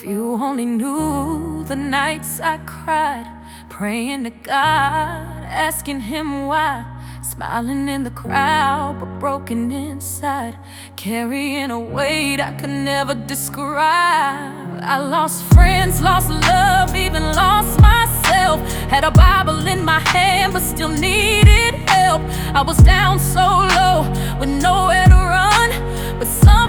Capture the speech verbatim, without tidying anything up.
If you only knew the nights I cried, praying to God, asking Him why, smiling in the crowd but broken inside, carrying a weight I could never describe. I lost friends, lost love, even lost myself. Had a Bible in my hand but still needed help. I was down so low with nowhere to run, but some